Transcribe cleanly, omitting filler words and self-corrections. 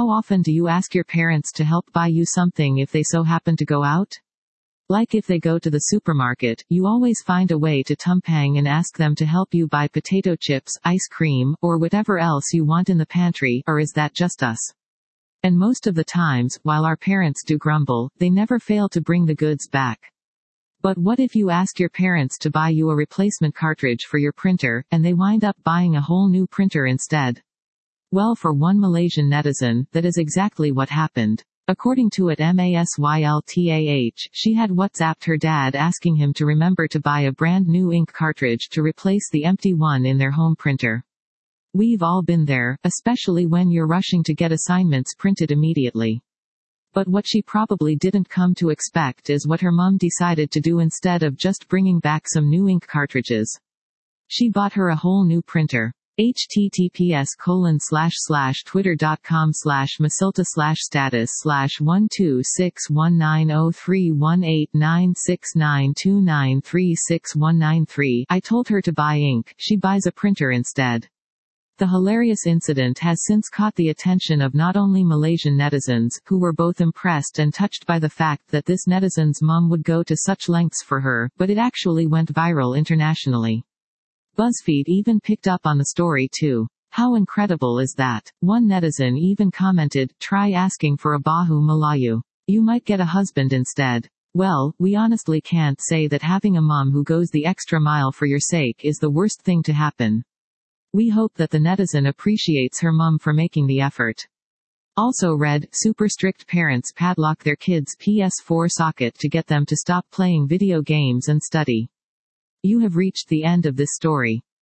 often do you ask your parents to help buy you something if they so happen to go out? Like if they go to the supermarket, you always find a way to tumpang and ask them to help you buy potato chips, ice cream, or whatever else you want in the pantry, or is that just us? And most of the times, while our parents do grumble, they never fail to bring the goods back. But what if you ask your parents to buy you a replacement cartridge for your printer, and they wind up buying a whole new printer instead? Well, for one Malaysian netizen, that is exactly what happened. According to @MASYLTAH, she had WhatsApped her dad asking him to remember to buy a brand new ink cartridge to replace the empty one in their home printer. We've all been there, especially when you're rushing to get assignments printed immediately. But what she probably didn't come to expect is what her mum decided to do instead of just bringing back some new ink cartridges. She bought her a whole new printer. https://twitter.com/masilta/status/1261903189692936193. I told her to buy ink, she buys a printer instead. The hilarious incident has since caught the attention of not only Malaysian netizens, who were both impressed and touched by the fact that this netizen's mum would go to such lengths for her, but it actually went viral internationally. BuzzFeed even picked up on the story too. How incredible is that? One netizen even commented, "Try asking for a Bahu Melayu. You might get a husband instead." Well, we honestly can't say that having a mum who goes the extra mile for your sake is the worst thing to happen. We hope that the netizen appreciates her mum for making the effort. Also read, super strict parents padlock their kids' PS4 socket to get them to stop playing video games and study. You have reached the end of this story.